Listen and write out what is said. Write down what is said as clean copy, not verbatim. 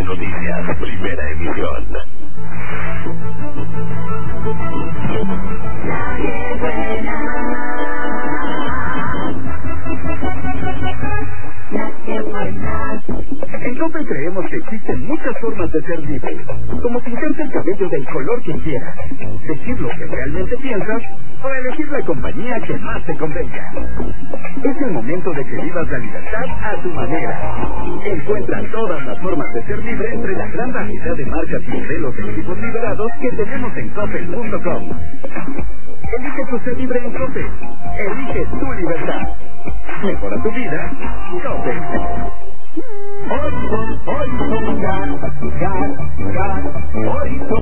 de Noticias, primera emisión. En Coppel creemos que existen muchas formas de ser libre, como pintarte el cabello del color que quieras, decir lo que realmente piensas o elegir la compañía que más te convenga. Es el momento de que vivas la libertad a tu manera. Encuentra todas las formas de ser libre entre la gran variedad de marcas y modelos de equipos liberados que tenemos en Coppel.com. Elige tu ser libre en Coppel. Elige tu libertad. Mejora tu vida. Coppel. Hoy